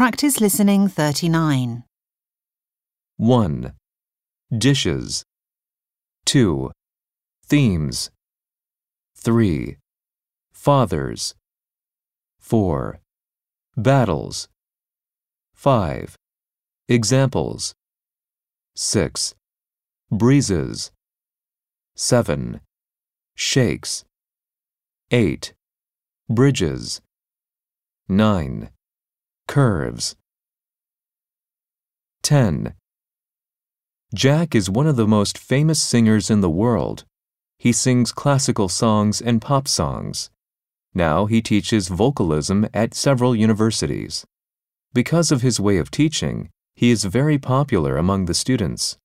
Practice listening 39. 1. Dishes. 2. Themes. 3. Fathers. 4. Battles. 5. Examples. 6. Breezes. 7. Shakes. 8. Bridges. 9. Curves. 10. Jack is one of the most famous singers in the world. He sings classical songs and pop songs. Now he teaches vocalism at several universities. Because of his way of teaching, he is very popular among the students.